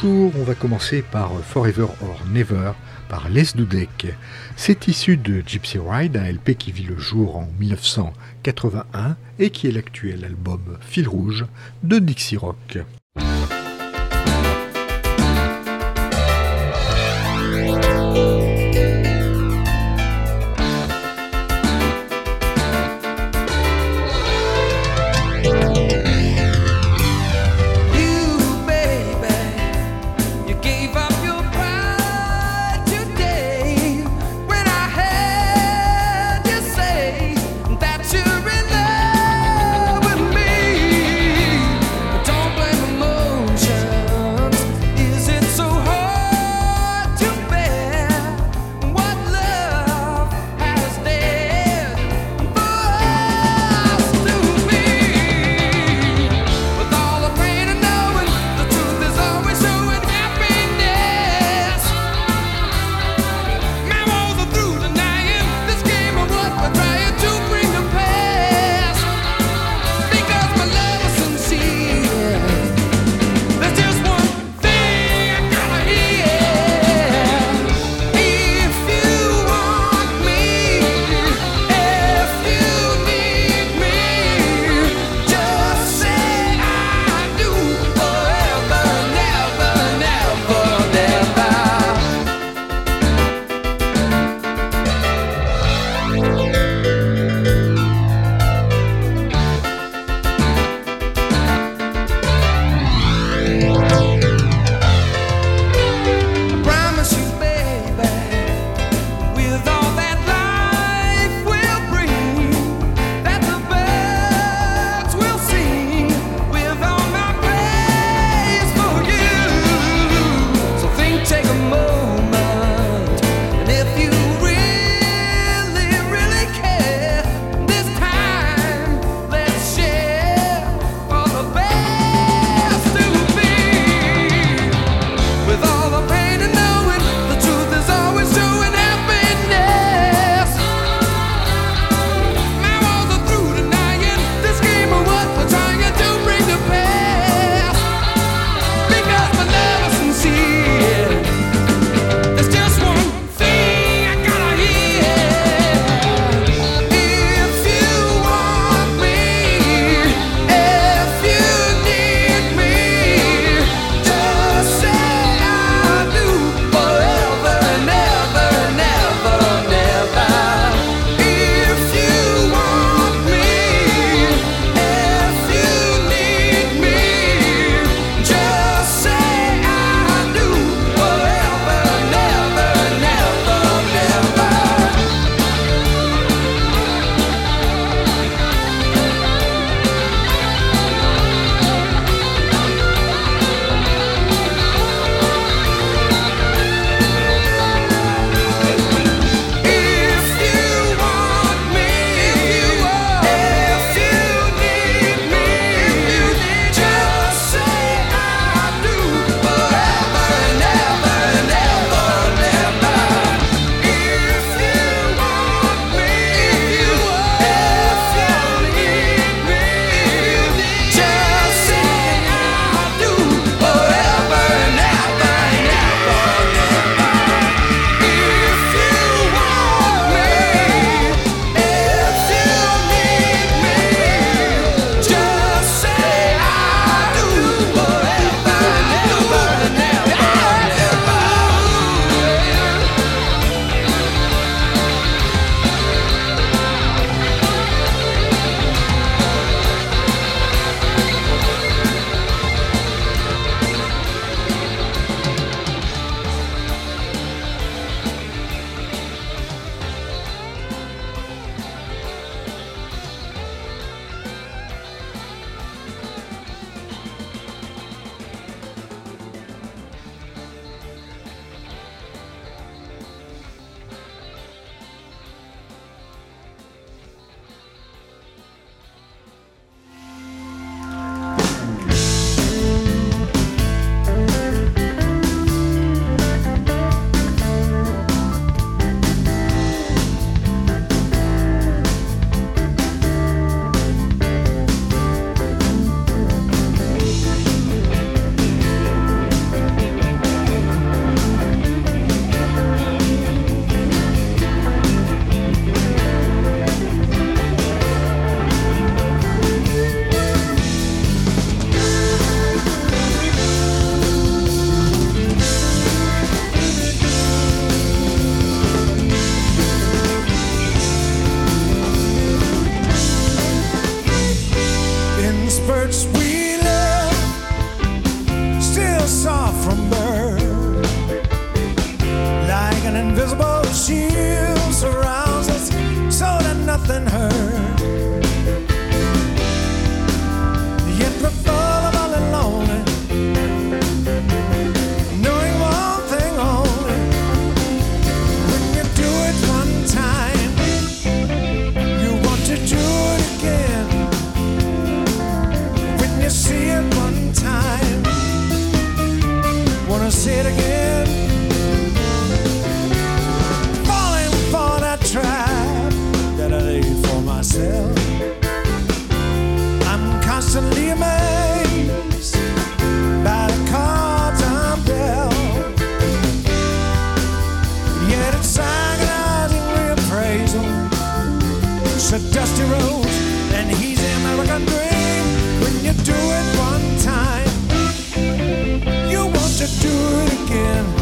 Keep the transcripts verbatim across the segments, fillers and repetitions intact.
Bonjour, on va commencer par Forever or Never par Les Dudek. C'est issu de Gypsy Ride, un L P qui vit le jour en dix-neuf cent quatre-vingt-un et qui est l'actuel album Fil Rouge de Dixie Rock. Don't blame invisible shield surrounds us so that nothing hurts. Yet we're vulnerable and lonely, knowing one thing only: when you do it one time, you want to do it again. When you see it one time, wanna see it again. Falling for that trap that I laid for myself. I'm constantly amazed by the cards I'm dealt. Yet it's agonizing reappraisal. It's a dusty road and he's the American dream. When you do it one time, you want to do it again.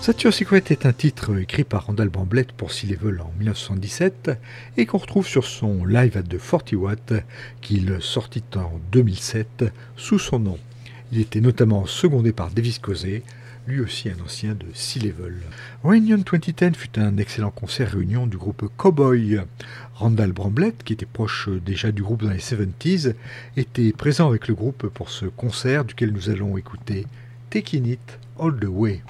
Set Your Secret est un titre écrit par Randall Bramblett pour Sea Level en dix-neuf cent soixante-dix-sept et qu'on retrouve sur son Live at the forty watt qu'il sortit en deux mille sept sous son nom. Il était notamment secondé par Davis Cossey, lui aussi un ancien de Sea Level. Reunion vingt dix fut un excellent concert réunion du groupe Cowboy. Randall Bramblett, qui était proche déjà du groupe dans les soixante-dix, était présent avec le groupe pour ce concert duquel nous allons écouter Taking It All the Way.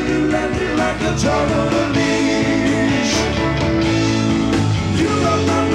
Like a dog on a leash. You love my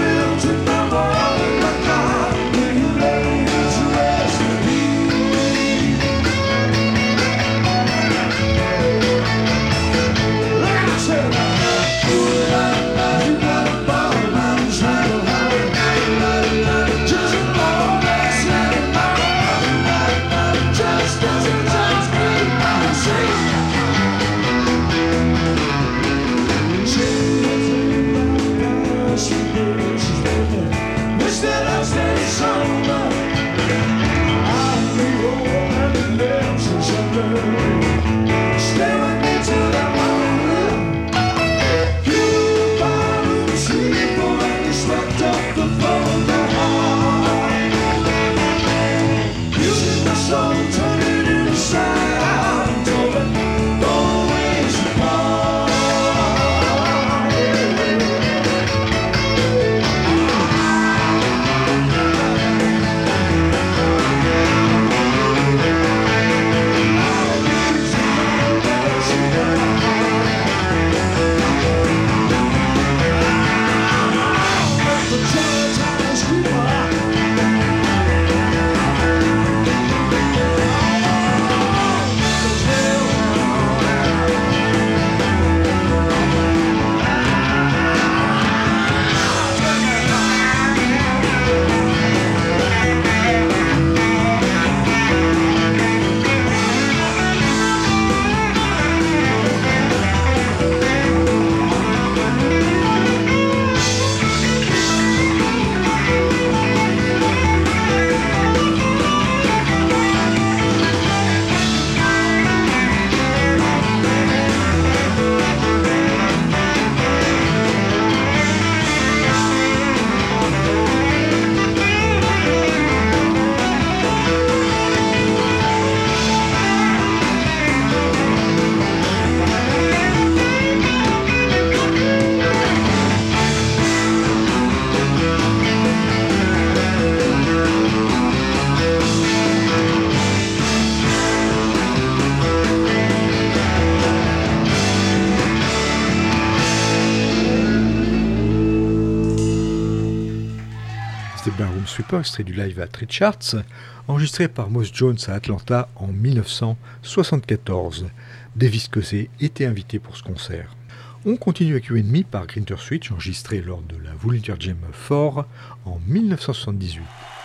Minesweeper, extrait du live à Tree Charts, enregistré par Moss Jones à Atlanta en mille neuf cent soixante-quatorze. Davis Cossey était invité pour ce concert. On continue avec You and Me par Greener Switch, enregistré lors de la Volunteer Jam quatre en mille neuf cent soixante-dix-huit.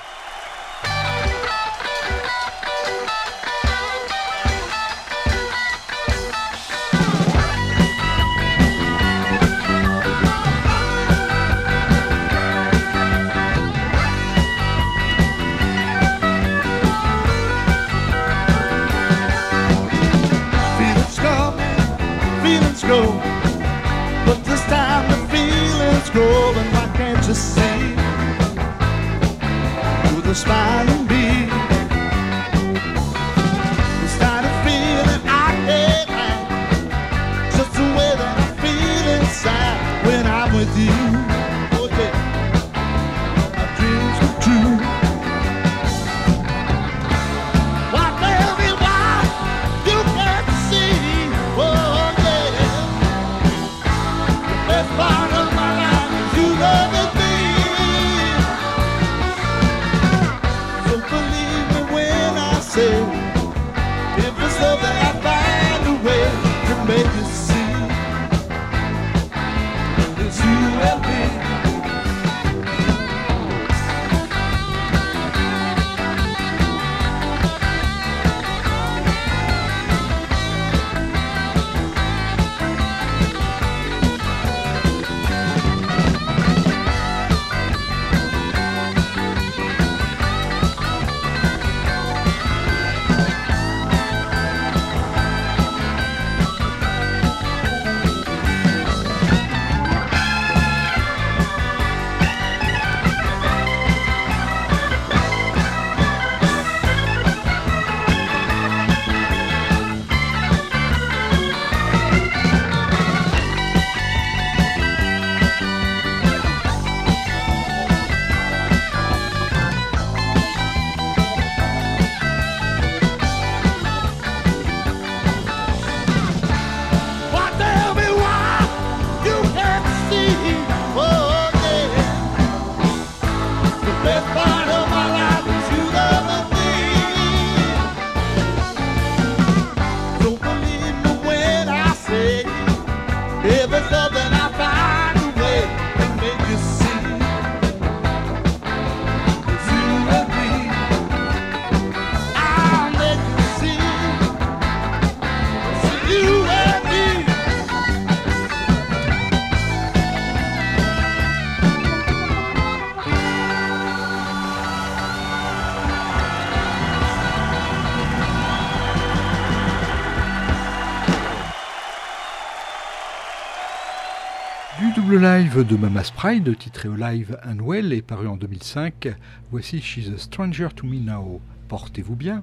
Go, but this time the feeling's growing. Why can't you see with a smiling bee? I started feeling I can't hide, just the way that I feel inside when I'm with you. Oh yeah, my dreams come true. Why tell me why you can't see? Oh, best part of my life is you loving me. So believe me when I say, if it's love that I find a way to make you see, it's you and me. Live de Mama's Pride, titré au live Annuel et paru en deux mille cinq. Voici She's a Stranger to Me Now. Portez-vous bien.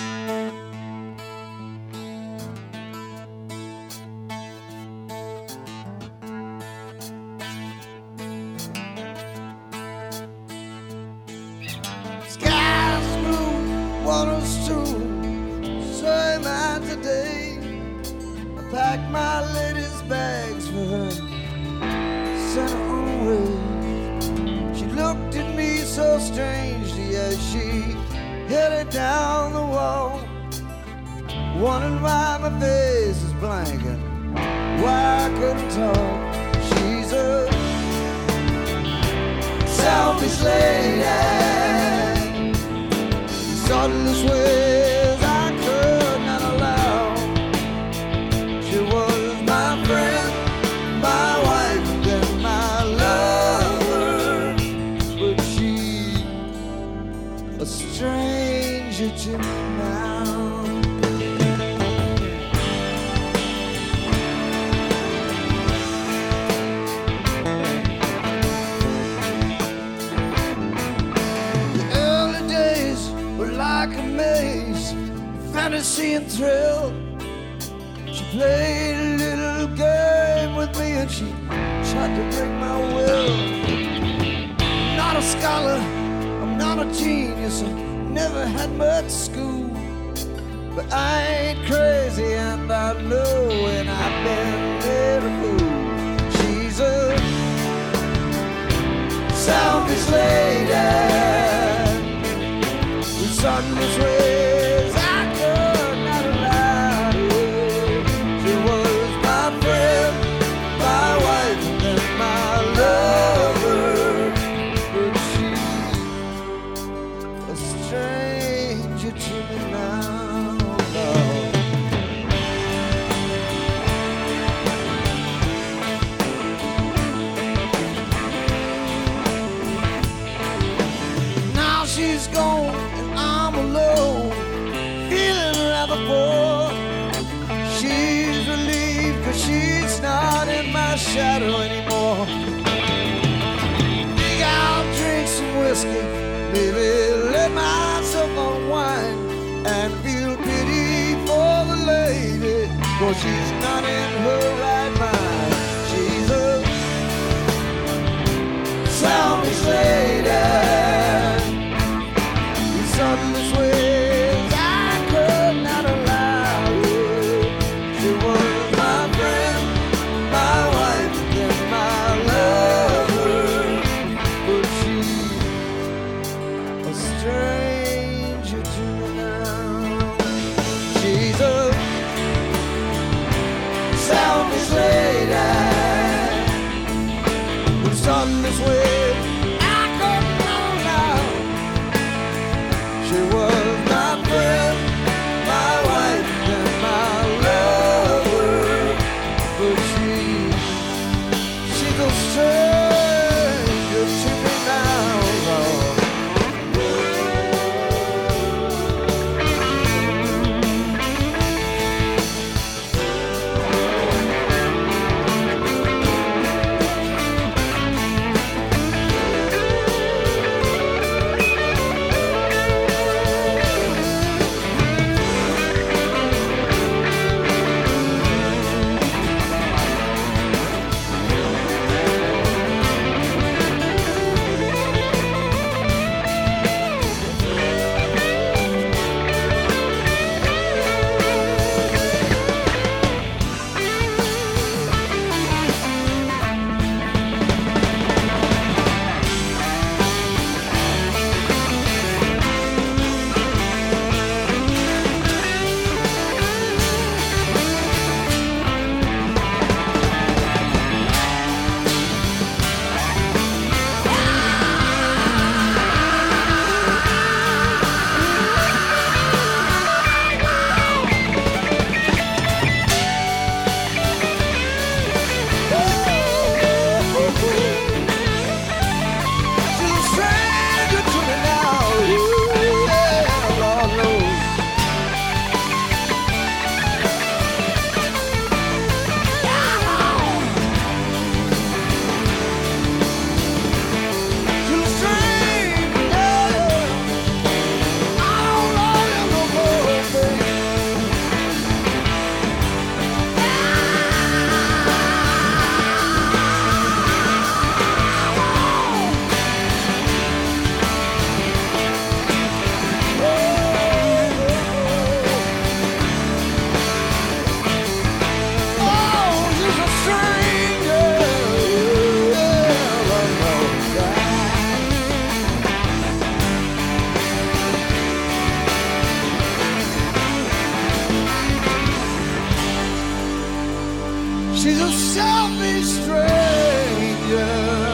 Sky's blue, water's true, so am I today. I packed my lady's bags for her, sent her on away. She looked at me so strangely as she headed down the wall, wondering why my face is blank and why I couldn't talk. She's a selfish lady, thoughtless ways I could not allow. She was my friend, my wife, and then my lover, but she a stranger to me now. Like a maze, fantasy and thrill. She played a little game with me and she tried to break my will. I'm not a scholar, I'm not a genius, I never had much school, but I ain't crazy and I know when I've been made a fool. She's a selfish lady, sunless ways I could not allow. She was my friend, my wife, and my lover, but she's a stranger to me now. Now she's gone and I'm alone, feeling rather poor. She's relieved 'cause she's not in my shadow anymore. Think I'll drink some whiskey, maybe let myself unwind and feel pity for the lady, 'cause she's not in her right mind. She's a selfish lady. These sunless ways I could not allow. She was my friend, my wife, and my lover, but she's a stranger to me now. She's a selfish lady. The sunless way I couldn't know now. She was my friend, my wife, and my lover, but she, she's a stranger to me now. She's a stranger to me now. Yeah, Lord knows. She's a stranger. I don't know you no more, baby. Oh, she's a stranger. Yeah, Lord knows that. She's a selfish stranger.